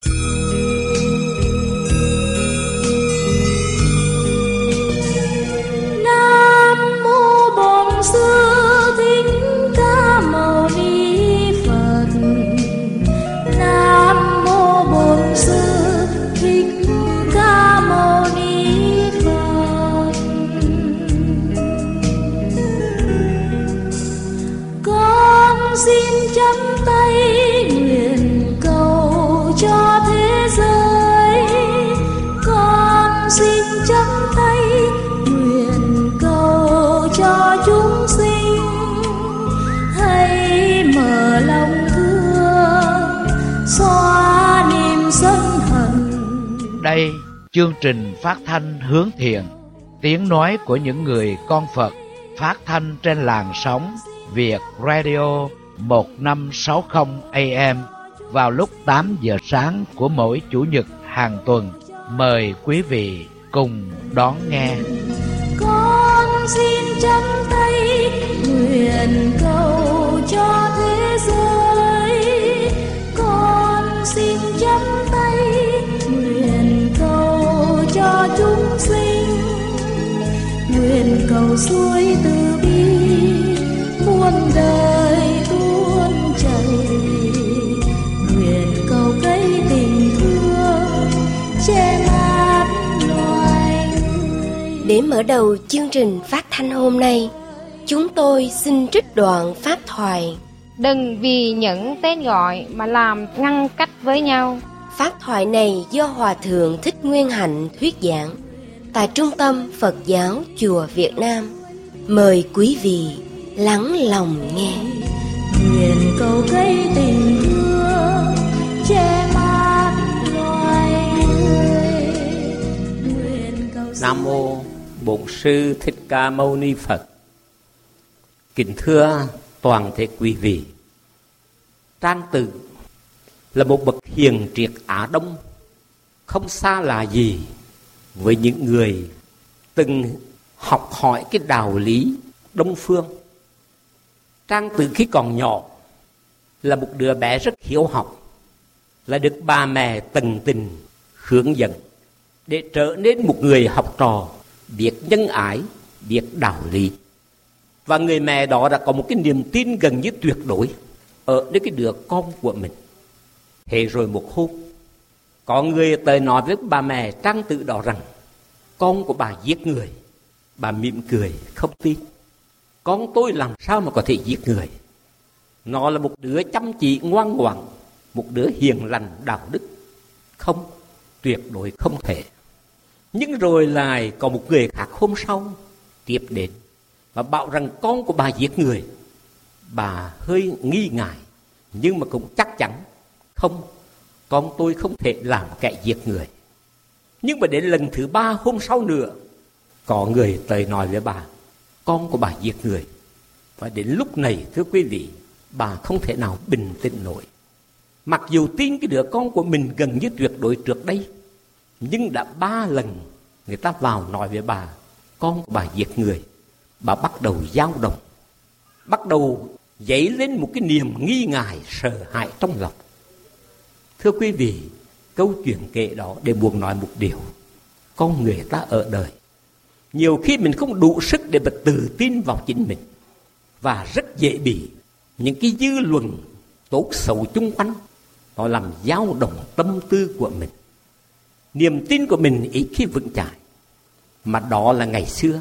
Đây, chương trình phát thanh hướng thiện, tiếng nói của những người con Phật, phát thanh trên làn sóng Việt Radio 1560 AM vào lúc 8 giờ sáng của mỗi Chủ nhật hàng tuần. Mời quý vị cùng đón nghe. Con xin chắp tay nguyện cầu cho thế giới. Con xin chắp tay nguyện cầu cho chúng sinh. Nguyện cầu suối từ bi muôn đời tuôn chảy. Nguyện cầu cây tình thương che mát loài người. Để mở đầu chương trình phát thanh hôm nay, chúng tôi xin trích đoạn pháp thoại: Đừng vì những tên gọi mà làm ngăn cách với nhau. Pháp thoại này do Hòa Thượng Thích Nguyên Hạnh thuyết giảng tại Trung tâm Phật giáo Chùa Việt Nam. Mời quý vị lắng lòng nghe. Nguyện cầu cây tình thương che mát loài người. Nguyện cầu Nam mô Bổn Sư Thích Ca Mâu Ni Phật. Kính thưa toàn thể quý vị, Trang Tử là một bậc hiền triết Á Đông, không xa lạ gì với những người từng học hỏi cái đạo lý Đông phương. Trang Tử khi còn nhỏ là một đứa bé rất hiếu học, là được ba mẹ tận tình hướng dẫn để trở nên một người học trò biết nhân ái, biết đạo lý. Và người mẹ đó đã có một cái niềm tin gần như tuyệt đối ở đến cái đứa con của mình. Thế rồi một hôm, có người tới nói với bà mẹ Trang Tử đó rằng con của bà giết người. Bà mỉm cười không tin. Con tôi làm sao mà có thể giết người? Nó là một đứa chăm chỉ ngoan ngoãn, một đứa hiền lành đạo đức. Không, tuyệt đối không thể. Nhưng rồi lại có một người khác hôm sau tiếp đến và bảo rằng con của bà giết người. Bà hơi nghi ngại nhưng mà cũng chắc chắn không, con tôi không thể làm kẻ giết người. Nhưng mà đến lần thứ ba hôm sau nữa, có người tới nói với bà, con của bà giết người. Và đến lúc này thưa quý vị, bà không thể nào bình tĩnh nổi. Mặc dù tin cái đứa con của mình gần như tuyệt đối trước đây, nhưng đã 3 lần người ta vào nói với bà, con của bà giết người. Bà bắt đầu dao động, bắt đầu dấy lên một cái niềm nghi ngại, sợ hãi trong lòng. Thưa quý vị, câu chuyện kể đó để buộc nói một điều: con người ta ở đời, nhiều khi mình không đủ sức để mà tự tin vào chính mình, và rất dễ bị những cái dư luận tốt xấu chung quanh nó làm dao động tâm tư của mình. Niềm tin của mình ít khi vững chãi. Mà đó là ngày xưa.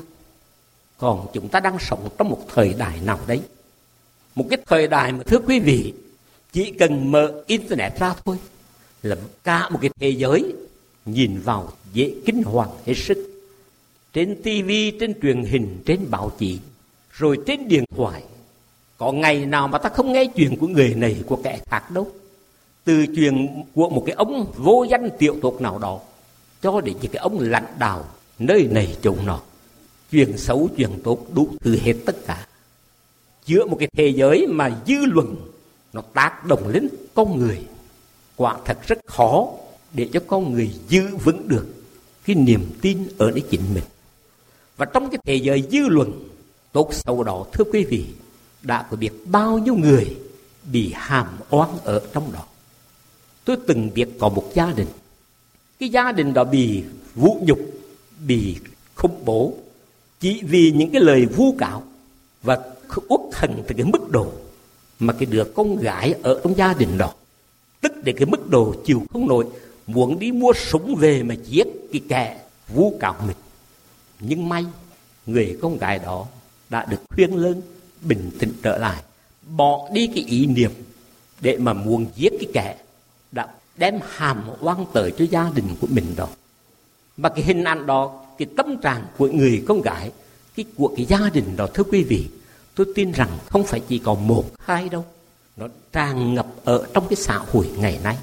Còn chúng ta đang sống trong một thời đại nào đấy, một cái thời đại mà thưa quý vị, chỉ cần mở internet ra thôi là cả một cái thế giới nhìn vào dễ kinh hoàng hết sức. Trên tivi, trên truyền hình, trên báo chí, rồi trên điện thoại, có ngày nào mà ta không nghe chuyện của người này của kẻ khác đâu. Từ chuyện của một cái ông vô danh tiểu tục nào đó cho đến những cái ông lãnh đạo nơi này chỗ nọ, chuyện xấu chuyện tốt đủ thứ hết tất cả. Giữa một cái thế giới mà dư luận nó tác động lên con người, quả thật rất khó để cho con người giữ vững được cái niềm tin ở nơi chính mình. Và trong cái thế giới dư luận tốt xấu đó, thưa quý vị, đã có biết bao nhiêu người bị hàm oan ở trong đó. Tôi từng biết có một gia đình. Cái gia đình đó bị vũ nhục, bị khủng bố chỉ vì những cái lời vu cáo và uất hận từ cái mức độ mà cái đứa con gái ở trong gia đình đó, tức đến cái mức độ chịu không nổi, muốn đi mua súng về mà giết cái kẻ vu cáo mình. Nhưng may người con gái đó đã được khuyên lơn, bình tĩnh trở lại, bỏ đi cái ý niệm để mà muốn giết cái kẻ đã đem hàm oan tới cho gia đình của mình đó. Mà cái hình ảnh đó, cái tâm trạng của người con gái, của cái gia đình đó, thưa quý vị, tôi tin rằng không phải chỉ có một hai đâu, nó tràn ngập ở trong cái xã hội ngày nay.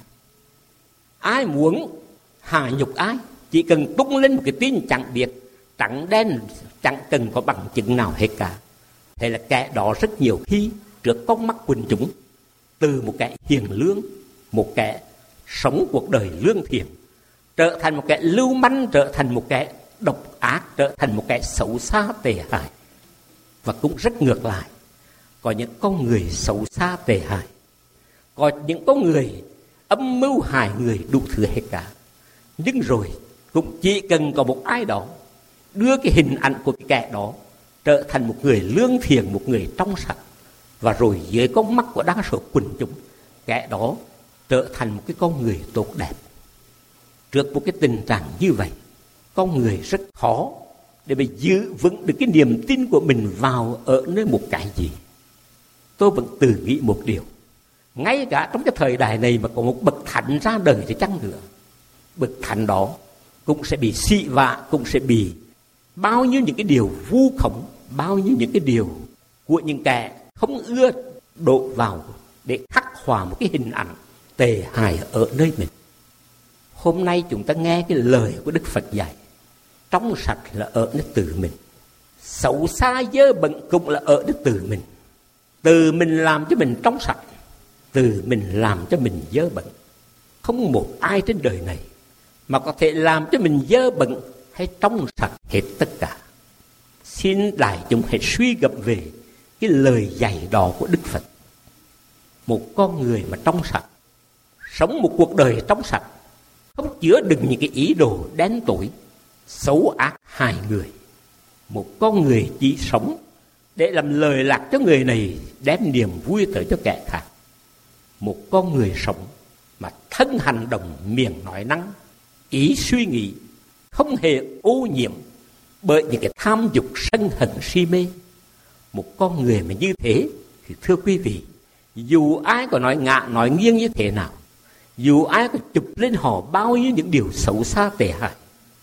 Ai muốn hạ nhục ai, chỉ cần tung lên một cái tin chẳng biết, trắng đen, chẳng cần có bằng chứng nào hết cả. Thế là kẻ đó rất nhiều khi trước con mắt quần chúng, từ một kẻ hiền lương, một kẻ sống cuộc đời lương thiện, trở thành một kẻ lưu manh, trở thành một kẻ độc ác, trở thành một kẻ xấu xa tệ hại. Và cũng rất ngược lại, có những con người xấu xa tệ hại, có những con người âm mưu hại người đủ thứ hết cả. Nhưng rồi cũng chỉ cần có một ai đó đưa cái hình ảnh của cái kẻ đó trở thành một người lương thiện, một người trong sạch, và rồi dưới con mắt của đa số quần chúng, kẻ đó trở thành một cái con người tốt đẹp. Trước một cái tình trạng như vậy, con người rất khó để mà giữ vững được cái niềm tin của mình vào ở nơi một cái gì. Tôi vẫn tự nghĩ một điều, ngay cả trong cái thời đại này mà có một bậc thánh ra đời thì chăng nữa, bậc thánh đó cũng sẽ bị xị vạ, cũng sẽ bị bao nhiêu những cái điều vu khống, bao nhiêu những cái điều của những kẻ không ưa đổ vào để khắc họa một cái hình ảnh tệ hại ở nơi mình. Hôm nay chúng ta nghe cái lời của Đức Phật dạy, trong sạch là ở nơi tự mình, xấu xa dơ bẩn cũng là ở nơi tự mình. Từ mình làm cho mình trong sạch, từ mình làm cho mình dơ bẩn. Không một ai trên đời này mà có thể làm cho mình dơ bẩn hay trong sạch hết tất cả. Xin đại chúng hãy suy gẫm về cái lời dạy đó của Đức Phật. Một con người mà trong sạch, sống một cuộc đời trong sạch, không chứa đựng những cái ý đồ đen tối, xấu ác hại người. Một con người chỉ sống để làm lời lạc cho người này, đem niềm vui tới cho kẻ khác. Một con người sống mà thân hành động, miệng nói năng, ý suy nghĩ không hề ô nhiễm bởi những cái tham dục sân hận si mê. Một con người mà như thế thì thưa quý vị, dù ai có nói ngã nói nghiêng như thế nào, dù ai có chụp lên họ bao nhiêu những điều xấu xa tệ hại,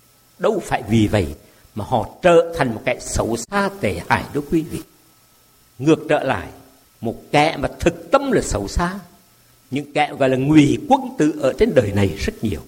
đâu phải vì vậy mà họ trở thành một kẻ xấu xa tệ hại đó quý vị. Ngược trở lại, một kẻ mà thực tâm là xấu xa, những kẻ gọi là ngụy quân tử ở trên đời này rất nhiều.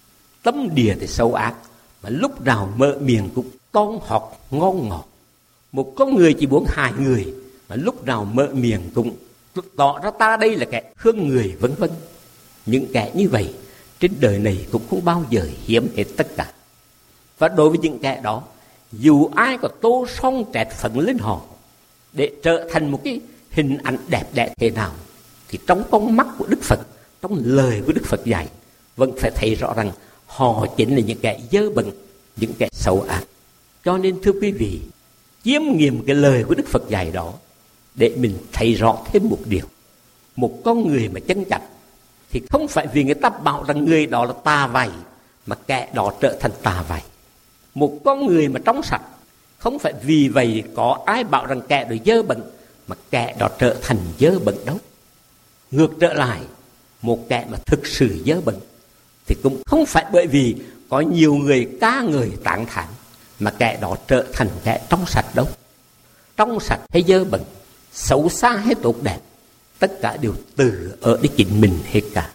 Tâm địa thì xấu ác, mà lúc nào mở miệng cũng toan hót ngon ngọt. Một con người chỉ muốn hại người, mà lúc nào mở miệng cũng tỏ ra ta đây là kẻ thương người, vân vân. Những kẻ như vậy trên đời này cũng không bao giờ hiếm hết tất cả. Và đối với những kẻ đó, dù ai có tô son trẹt phấn lên họ để trở thành một cái hình ảnh đẹp đẽ thế nào, thì trong con mắt của Đức Phật, trong lời của Đức Phật dạy, vẫn phải thấy rõ rằng họ chính là những kẻ dơ bẩn, những kẻ xấu ác. Cho nên thưa quý vị, chiêm nghiệm cái lời của Đức Phật dạy đó để mình thấy rõ thêm một điều. Một con người mà chân chạch thì không phải vì người ta bảo rằng người đó là tà vậy mà kẻ đó trở thành tà vậy. Một con người mà trong sạch, không phải vì vậy có ai bảo rằng kẻ đó dơ bẩn mà kẻ đó trở thành dơ bẩn đâu. Ngược trở lại, một kẻ mà thực sự dơ bẩn thì cũng không phải bởi vì có nhiều người ca ngợi tán thán mà kẻ đó trở thành kẻ trong sạch đâu. Trong sạch hay dơ bẩn, xấu xa hay tốt đẹp, tất cả đều từ ở đi chính mình hết cả.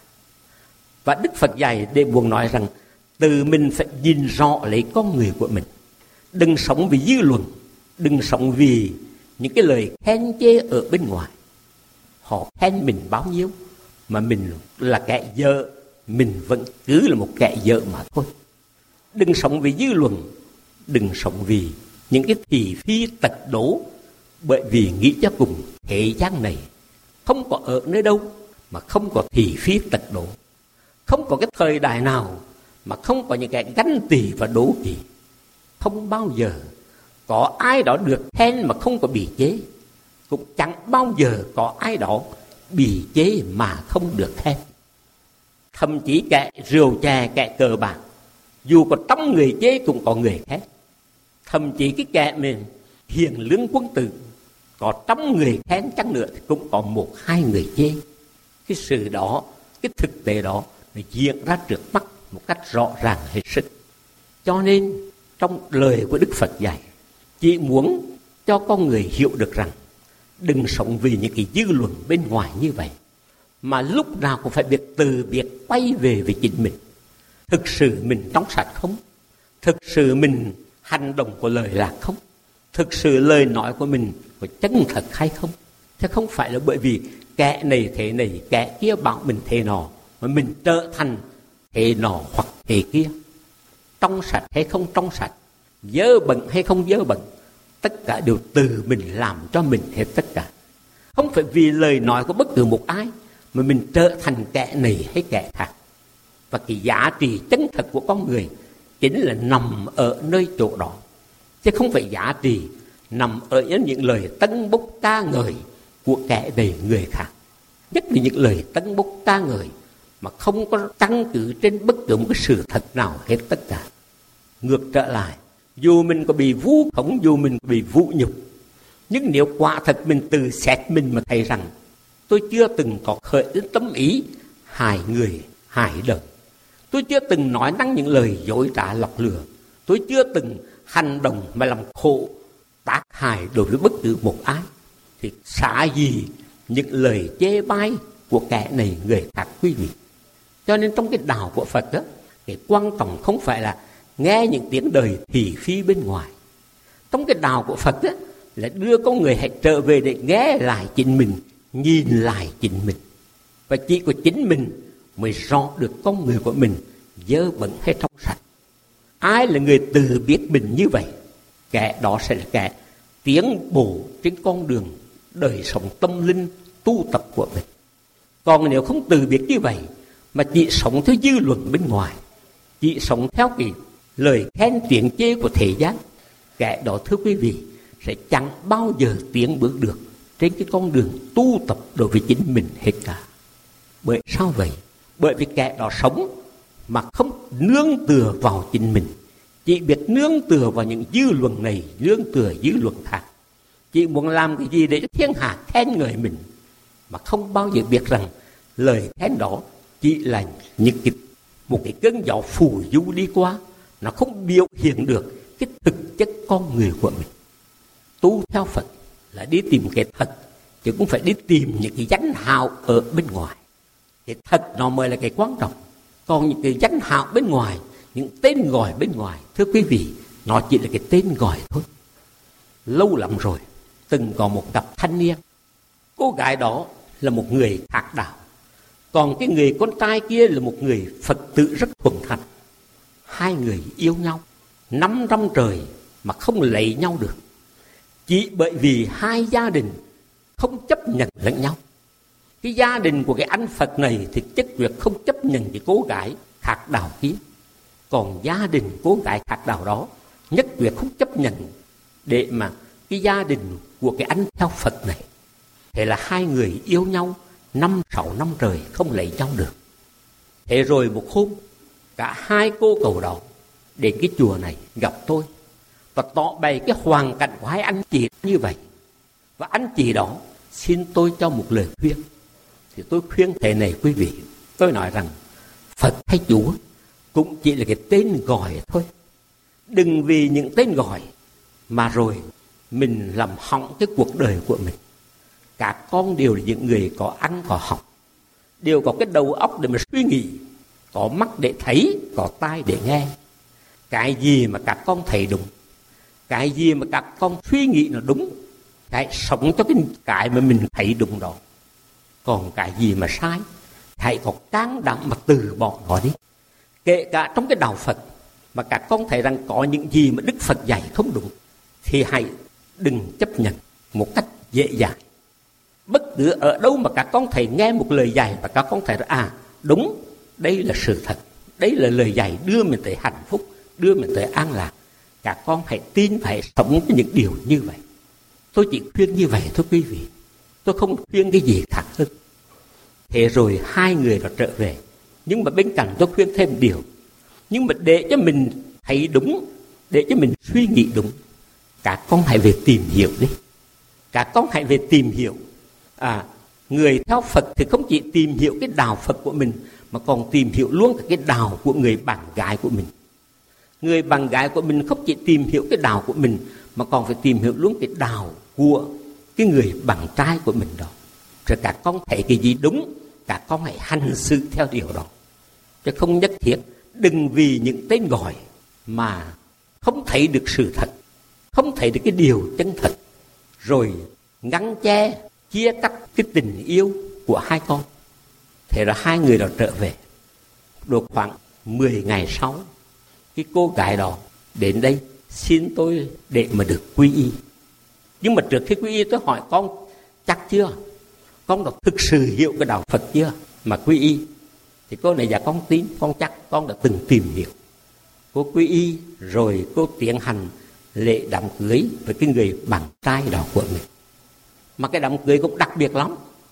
Và Đức Phật dạy để muốn nói rằng từ mình phải nhìn rõ lấy con người của mình. Đừng sống vì dư luận, đừng sống vì những cái lời khen chê ở bên ngoài. Họ khen mình bao nhiêu mà mình là kẻ dơ, mình vẫn cứ là một kẻ dơ mà thôi. Đừng sống vì dư luận, đừng sống vì những cái thị phi tật đố, bởi vì nghĩ cho cùng thế gian này không có ở nơi đâu mà không có thị phi tật đố. Không có cái thời đại nào mà không có những cái ganh tị và đố kỵ. Không bao giờ có ai đó được khen mà không có bị chế. Cũng chẳng bao giờ có ai đó bị chế mà không được khen. Thậm chí kẻ rượu chè, kẻ cờ bạc, dù có trăm người chế cũng có người khen. Thậm chí cái kẻ mình hiền lương quân tử, có trăm người khen chăng nữa thì cũng có một hai người chê. Cái sự đó, cái thực tế đó nó diễn ra trước mắt một cách rõ ràng hết sức. Cho nên trong lời của Đức Phật dạy, chỉ muốn cho con người hiểu được rằng đừng sống vì những cái dư luận bên ngoài như vậy, mà lúc nào cũng phải biết từ biệt quay về với chính mình. Thực sự mình trong sạch không? Thực sự mình hành động của lời lạc không? Thực sự lời nói của mình có chân thật hay không? Chứ không phải là bởi vì kẻ này thế này, kẻ kia bảo mình thế nọ, mà mình trở thành thế nọ hoặc thế kia. Trong sạch hay không trong sạch, dơ bẩn hay không dơ bẩn, tất cả đều từ mình làm cho mình hết tất cả. Không phải vì lời nói của bất cứ một ai mà mình trở thành kẻ này hay kẻ khác. Và cái giá trị chân thật của con người chính là nằm ở nơi chỗ đó, chứ không phải giá trị nằm ở những lời tâng bốc ca ngợi của kẻ này người khác. Nhất là những lời tâng bốc ca ngợi mà không có căn cứ trên bất cứ một cái sự thật nào hết tất cả. Ngược trở lại, dù mình có bị vu khống, dù mình có bị vũ nhục, nhưng nếu quả thật mình tự xét mình mà thấy rằng tôi chưa từng có khởi đến tâm ý hại người, hại đời, tôi chưa từng nói năng những lời dối trá lọc lừa, tôi chưa từng hành động mà làm khổ tác hại đối với bất cứ một ai, thì xả gì những lời chê bai của kẻ này người khác quý vị. Cho nên trong cái đạo của Phật đó, cái quan trọng không phải là nghe những tiếng đời thị phi bên ngoài. Trong cái đạo của Phật đó, là đưa con người hãy trở về để nghe lại chính mình, nhìn lại chính mình. Và chỉ có chính mình mới rõ được con người của mình dơ bẩn hay trong sạch. Ai là người tự biết mình như vậy, kẻ đó sẽ là kẻ tiến bộ trên con đường đời sống tâm linh tu tập của mình. Còn nếu không tự biết như vậy mà chỉ sống theo dư luận bên ngoài, chỉ sống theo cái lời khen tiếng chê của thế gian, kẻ đó thưa quý vị sẽ chẳng bao giờ tiến bước được trên cái con đường tu tập đối với chính mình hết cả. Bởi sao vậy? Bởi vì kẻ đó sống mà không nương tựa vào chính mình, chỉ biết nương tựa vào những dư luận này, nương tựa dư luận khác, chỉ muốn làm cái gì để cho thiên hạ khen ngợi mình, mà không bao giờ biết rằng lời khen đó chỉ là một cái cơn gió phù du đi qua, nó không biểu hiện được cái thực chất con người của mình. Tu theo Phật là đi tìm cái thật, chứ cũng phải đi tìm những cái danh hào ở bên ngoài. Cái thật nó mới là cái quan trọng. Còn những cái danh hào bên ngoài, những tên gọi bên ngoài, thưa quý vị, nó chỉ là cái tên gọi thôi. Lâu lắm rồi, từng có một cặp thanh niên. Cô gái đó là một người khác đạo, còn cái người con trai kia là một người Phật tử rất thuần thành. Hai người yêu nhau 500 trời mà không lấy nhau được, chỉ bởi vì hai gia đình không chấp nhận lẫn nhau. Cái gia đình của cái anh Phật này thì chất việc không chấp nhận cái cô gái khác đạo kia, còn gia đình cô gái khác đạo đó nhất quyết không chấp nhận để mà cái gia đình của cái anh theo Phật này. Thế là hai người yêu nhau 5-6 năm trời không lấy nhau được. Thế rồi một hôm, cả hai cô cậu đó đến cái chùa này gặp tôi và tỏ bày cái hoàn cảnh của hai anh chị như vậy. Và anh chị đó xin tôi cho một lời khuyên. Thì tôi khuyên thế này quý vị, tôi nói rằng Phật hay Chúa cũng chỉ là cái tên gọi thôi. Đừng vì những tên gọi mà rồi mình làm hỏng cái cuộc đời của mình. Các con đều là những người có ăn có học, đều có cái đầu óc để mà suy nghĩ, có mắt để thấy, có tai để nghe. Cái gì mà các con thấy đúng, cái gì mà các con suy nghĩ nó đúng, hãy sống cho cái mà mình thấy đúng đó. Còn cái gì mà sai, hãy có can đảm mà từ bỏ nó đi. Kể cả trong cái đạo Phật mà các con thấy rằng có những gì mà Đức Phật dạy không đúng, thì hãy đừng chấp nhận một cách dễ dàng. Bất cứ ở đâu mà các con thấy nghe một lời dạy và các con thấy đúng, đây là sự thật, đây là lời dạy đưa mình tới hạnh phúc, đưa mình tới an lạc. Các con hãy tin, phải sống những điều như vậy. Tôi chỉ khuyên như vậy thôi quý vị, tôi không khuyên cái gì khác hơn. Thế rồi hai người đó trở về, nhưng mà bên cạnh tôi khuyên thêm điều. Nhưng mà để cho mình thấy đúng, để cho mình suy nghĩ đúng, các con hãy về tìm hiểu đi. Các con hãy về tìm hiểu. Người theo Phật thì không chỉ tìm hiểu cái đạo Phật của mình, mà còn tìm hiểu luôn cái đạo của người bạn gái của mình. Người bạn gái của mình không chỉ tìm hiểu cái đạo của mình, mà còn phải tìm hiểu luôn cái đạo của cái người bạn trai của mình đó. Rồi các con thấy cái gì đúng, các con hãy hành xử theo điều đó. Chứ không nhất thiết, đừng vì những tên gọi mà không thấy được sự thật, không thấy được cái điều chân thật, rồi ngăn che, chia cắt cái tình yêu của hai con. Thế là hai người đó trở về. Được khoảng 10 ngày sau, cái cô gái đó đến đây xin tôi để mà được quy y. Nhưng mà trước khi quy y tôi hỏi con chắc chưa? Con đã thực sự hiểu cái đạo Phật chưa mà quy y? Thì cô này dạ con tin, con chắc, con đã từng tìm hiểu. Cô quy y rồi cô tiến hành lễ đám cưới với cái người bạn trai đó của mình. Mà cái đám cưới cũng đặc biệt lắm.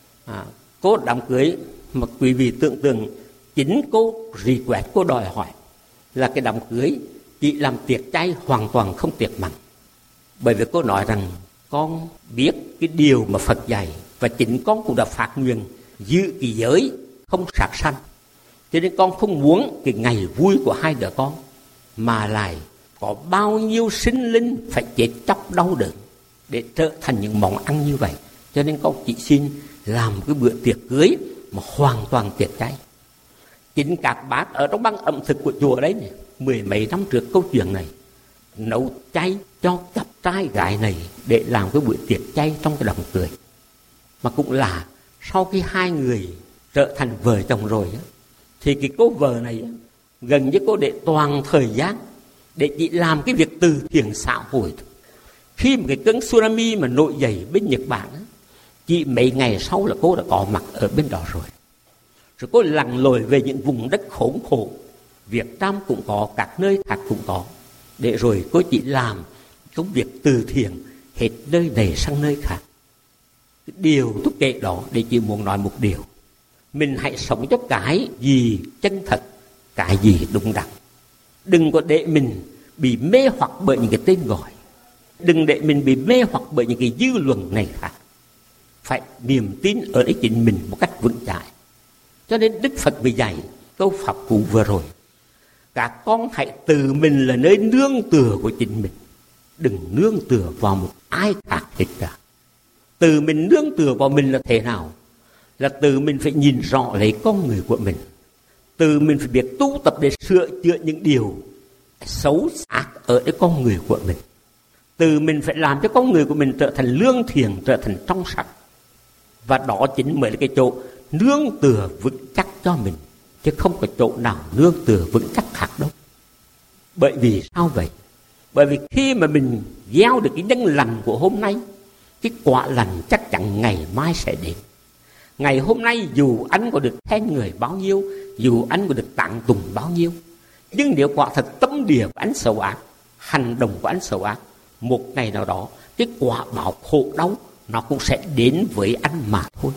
Cô đám cưới mà quý vị tưởng tượng, chính cô request, cô đòi hỏi là cái đám cưới chỉ làm tiệc chay, hoàn toàn không tiệc mặn. Bởi vì cô nói rằng con biết cái điều mà Phật dạy, và chính con cũng đã phát nguyện giữ cái giới không sát sanh. Cho nên con không muốn cái ngày vui của hai đứa con mà lại có bao nhiêu sinh linh phải chết chóc đau đớn để trở thành những món ăn như vậy. Cho nên con chỉ xin làm cái bữa tiệc cưới mà hoàn toàn tiệc chay. Chính các bác ở trong ban ẩm thực của chùa đấy này, 10 mấy năm trước câu chuyện này, nấu chay cho cặp trai gái này để làm cái bữa tiệc chay trong cái đám cưới. Mà cũng là sau khi hai người trở thành vợ chồng rồi á, thì cái cô vợ này á, gần như cô để toàn thời gian để chỉ làm cái việc từ thiện xã hội. Khi mà cái cơn tsunami mà nổi dậy bên Nhật Bản á, chỉ mấy ngày sau là cô đã có mặt ở bên đó rồi. Rồi cô lặn lội về những vùng đất khốn khổ, Việt Nam cũng có, các nơi khác cũng có, để rồi cô chỉ làm công việc từ thiện hết nơi này sang nơi khác. Điều tôi kể đó để chỉ muốn nói một điều: mình hãy sống cho cái gì chân thật, cái gì đúng đắn. Đừng có để mình bị mê hoặc bởi những cái tên gọi, đừng để mình bị mê hoặc bởi những cái dư luận này khác. Phải niềm tin ở đấy chính mình một cách vững chãi. Cho nên Đức Phật mới dạy câu pháp cú vừa rồi: các con hãy tự mình là nơi nương tựa của chính mình, đừng nương tựa vào một ai khác hết cả. Tự mình nương tựa vào mình là thế nào? Là tự mình phải nhìn rõ lấy con người của mình, tự mình phải biết tu tập để sửa chữa những điều xấu ác ở cái con người của mình. Tự mình phải làm cho con người của mình trở thành lương thiện, trở thành trong sạch. Và đó chính mới là cái chỗ nương tựa vững chắc cho mình, chứ không có chỗ nào nương tựa vững chắc khác đâu. Bởi vì sao vậy? Bởi vì khi mà mình gieo được cái nhân lành của hôm nay, cái quả lành chắc chắn ngày mai sẽ đến. Ngày hôm nay dù anh có được khen người bao nhiêu, dù anh có được tặng tùng bao nhiêu, nhưng nếu quả thật tâm địa của anh xấu ác, hành động của anh xấu ác, một ngày nào đó cái quả báo khổ đau nó cũng sẽ đến với anh mà thôi.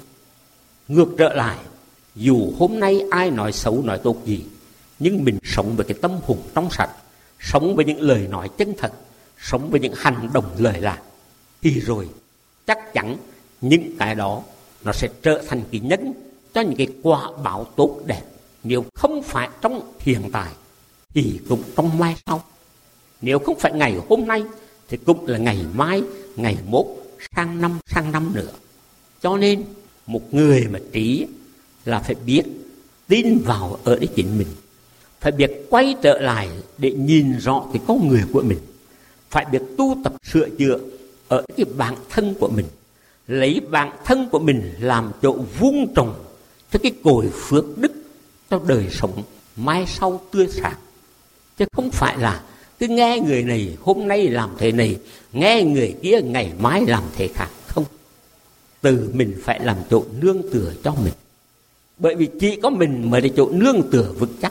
Ngược trở lại, dù hôm nay ai nói xấu nói tốt gì, nhưng mình sống với cái tâm hồn trong sạch, sống với những lời nói chân thật, sống với những hành động lời lạc, thì rồi chắc chắn những cái đó nó sẽ trở thành cái nhân cho những cái quả báo tốt đẹp. Nếu không phải trong hiện tại thì cũng trong mai sau. Nếu không phải ngày hôm nay thì cũng là ngày mai, ngày mốt, sang năm nữa. Cho nên một người mà trí là phải biết tin vào ở đấy chính mình, phải biết quay trở lại để nhìn rõ cái con người của mình, phải biết tu tập sửa chữa ở cái bản thân của mình, lấy bản thân của mình làm chỗ vun trồng cho cái cội phước đức cho đời sống mai sau tươi sáng. Chứ không phải là cứ nghe người này hôm nay làm thế này, nghe người kia ngày mai làm thế khác. Không, từ mình phải làm chỗ nương tựa cho mình. Bởi vì chỉ có mình mới là chỗ nương tựa vững chắc.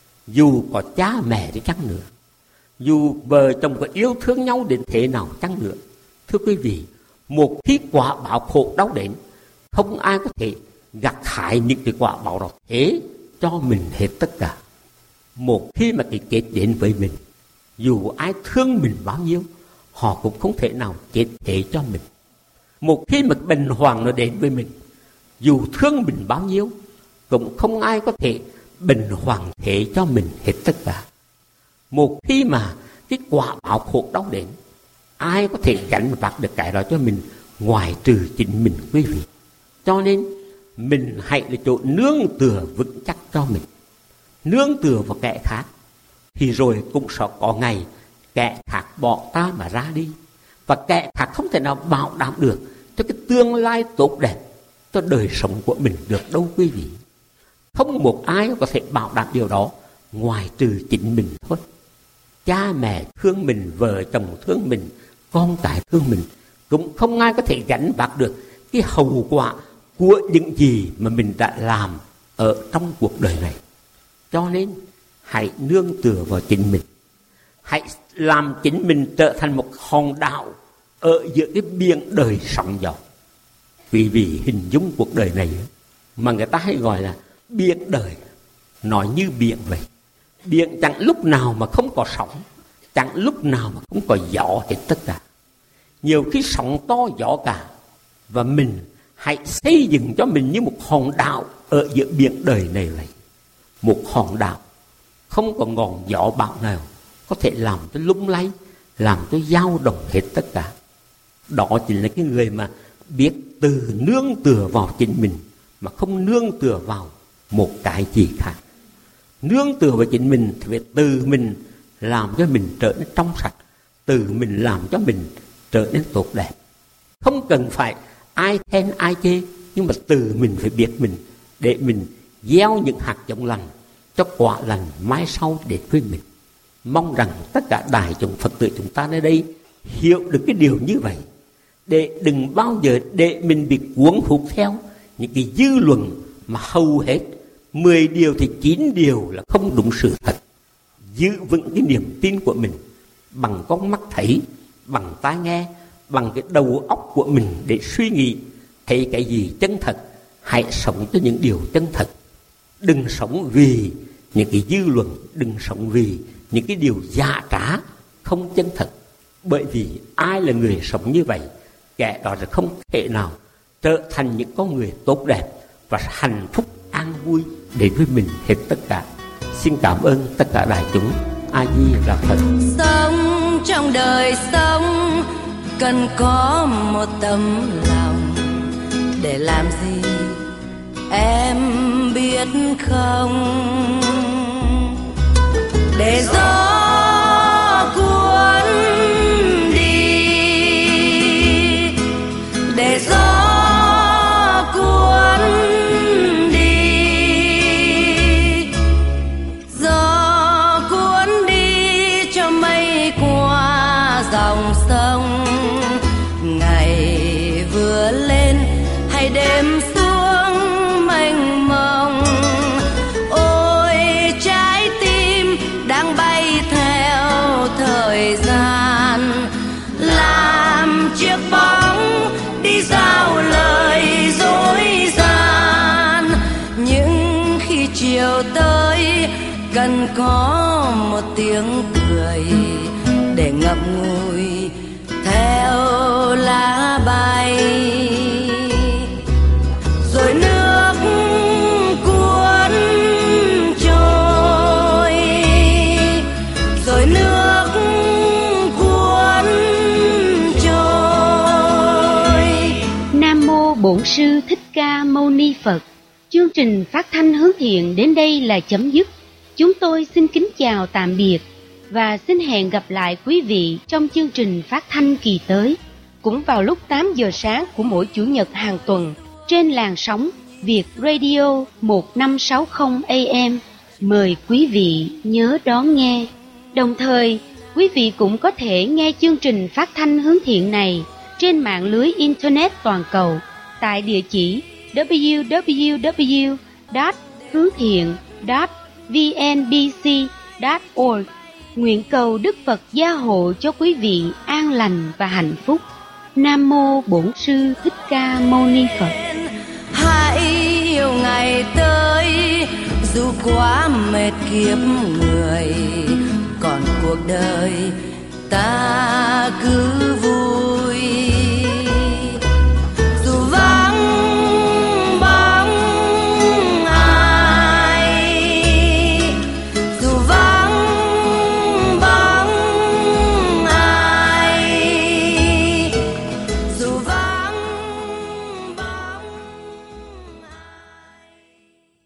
Dù có cha mẹ đi chăng nữa, dù vợ chồng có yêu thương nhau đến thế nào chăng nữa, thưa quý vị, một khi quả báo khổ đau đến, không ai có thể gặt hái những cái quả báo đó thế cho mình hết tất cả. Một khi mà cái chết đến với mình, dù ai thương mình bao nhiêu, họ cũng không thể nào chết thế cho mình. Một khi mà bệnh hoạn nó đến với mình, dù thương mình bao nhiêu, cũng không ai có thể bệnh hoạn thế cho mình hết tất cả. Một khi mà cái quả báo khổ đau đến, ai có thể gánh vác được cái đó cho mình ngoài trừ chính mình, quý vị. Cho nên mình hãy là chỗ nương tựa vững chắc cho mình. Nương tựa vào kẻ khác thì rồi cũng sẽ có ngày kẻ khác bỏ ta mà ra đi. Và kẻ khác không thể nào bảo đảm được cho cái tương lai tốt đẹp cho đời sống của mình được đâu, quý vị. Không một ai có thể bảo đảm điều đó ngoài trừ chính mình thôi. Cha mẹ thương mình, vợ chồng thương mình, con cái thương mình, cũng không ai có thể gánh vác được cái hậu quả của những gì mà mình đã làm ở trong cuộc đời này. Cho nên hãy nương tựa vào chính mình. Hãy làm chính mình trở thành một hòn đảo ở giữa cái biển đời sóng gió. Quý vị hình dung cuộc đời này mà người ta hay gọi là biển đời, nói như biển vậy. Biển chẳng lúc nào mà không có sóng, chẳng lúc nào mà không có gió hết tất cả. Nhiều khi sóng to gió cả, và mình hãy xây dựng cho mình như một hòn đảo ở giữa biển đời này vậy. Một hòn đảo không có ngọn gió bão nào có thể làm cho lung lay, làm cho dao động hết tất cả. Đó chính là cái người mà biết từ nương tựa vào chính mình mà không nương tựa vào một cái gì khác. Nương tựa vào chính mình thì phải từ mình làm cho mình trở nên trong sạch, từ mình làm cho mình trở nên tốt đẹp. Không cần phải ai khen ai chê, nhưng mà từ mình phải biết mình, để mình gieo những hạt giống lành cho quả lành mai sau đến với mình. Mong rằng tất cả đại chúng Phật tử chúng ta nơi đây hiểu được cái điều như vậy, để đừng bao giờ để mình bị cuốn hút theo những cái dư luận mà hầu hết 10 điều thì 9 điều là không đúng sự thật. Giữ vững cái niềm tin của mình bằng con mắt thấy, bằng tai nghe, bằng cái đầu óc của mình để suy nghĩ, thấy cái gì chân thật, hãy sống cho những điều chân thật. Đừng sống vì những cái dư luận, đừng sống vì những cái điều giả trá, không chân thật. Bởi vì ai là người sống như vậy, kẻ đó là không thể nào trở thành những con người tốt đẹp và hạnh phúc an vui đến với mình hết tất cả. Xin cảm ơn tất cả đại chúng. A Di Đà Phật. Sống trong đời sống cần có một tấm lòng, để làm gì em biết không? Để gió cuốn đi, để gió cuốn đi, gió cuốn đi cho mây qua dòng sông. Ngày vừa lên hay đêm xuống mênh mông, ôi trái tim đang bay theo thời gian, làm chiếc bóng đi giao lời dối gian. Nhưng khi chiều tới cần có một tiếng cười để ngậm ngùi theo lá bay. Rồi nước cuốn trôi, rồi nước cuốn trôi. Nam mô Bổn Sư Thích Ca Mâu Ni Phật. Chương trình phát thanh hướng thiện đến đây là chấm dứt. Chúng tôi xin kính chào tạm biệt và xin hẹn gặp lại quý vị trong chương trình phát thanh kỳ tới, cũng vào lúc 8 giờ sáng của mỗi Chủ nhật hàng tuần trên làn sóng Việt Radio 1560 AM. Mời quý vị nhớ đón nghe. Đồng thời, quý vị cũng có thể nghe chương trình phát thanh hướng thiện này trên mạng lưới Internet toàn cầu tại địa chỉ www www.hướng thiện.vnbc.org. Nguyện cầu Đức Phật gia hộ cho quý vị an lành và hạnh phúc. Nam mô Bổn Sư Thích Ca Mâu Ni Phật. Hãy yêu ngày tới, dù quá mệt kiếp người, còn cuộc đời ta cứ vui.